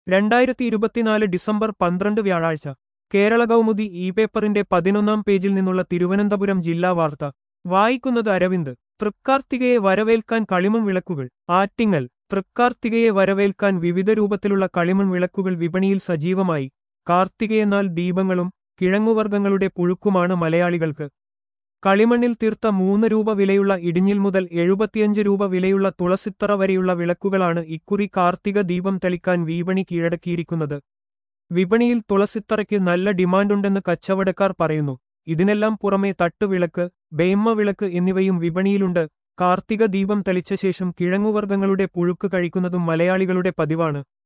2024 December 12 വ്യാഴാഴ്ച Kerala Kaumudi E പേപ്പറിന്റെ 11-ാം പേജിൽ നിന്നുള്ള തിരുവനന്തപുരം ജില്ലാ വാർത്ത വായിക്കുന്നത് അരവിന്ദ്. തൃക്കാർത്തികയെ വരവേൽക്കാൻ കളിമൺ വിളക്കുകൾ. ആറ്റിങ്ങൽ. തൃക്കാർത്തികയെ വരവേൽക്കാൻ വിവിധ രൂപത്തിലുള്ള കളിമൺ വിളക്കുകൾ വിപണിയിൽ സജീവമായി. കാർത്തികയെന്നാൽ ദീപങ്ങളും കിഴങ്ങുവർഗ്ഗങ്ങളുടെ പുഴുക്കുമാണ് മലയാളികൾക്ക്. കളിമണ്ണിൽ തീർത്ത 3 രൂപ വിലയുള്ള ഇടിഞ്ഞിൽ മുതൽ 75 രൂപ വിലയുള്ള തുളസിത്തറ വരെയുള്ള വിളക്കുകളാണ് ഇക്കുറി കാർത്തിക ദീപം തെളിക്കാൻ വിപണി കീഴടക്കിയിരിക്കുന്നത്. വിപണിയിൽ തുളസിത്തറയ്ക്ക് നല്ല ഡിമാൻഡുണ്ടെന്ന് കച്ചവടക്കാർ പറയുന്നു. ഇതിനെല്ലാം പുറമെ തട്ടുവിളക്ക്, ബെയ്മ വിളക്ക് എന്നിവയും വിപണിയിലുണ്ട്. കാർത്തിക ദീപം തെളിച്ച ശേഷം കിഴങ്ങുവർഗ്ഗങ്ങളുടെ പുഴുക്ക് കഴിക്കുന്നതും മലയാളികളുടെ പതിവാണ്.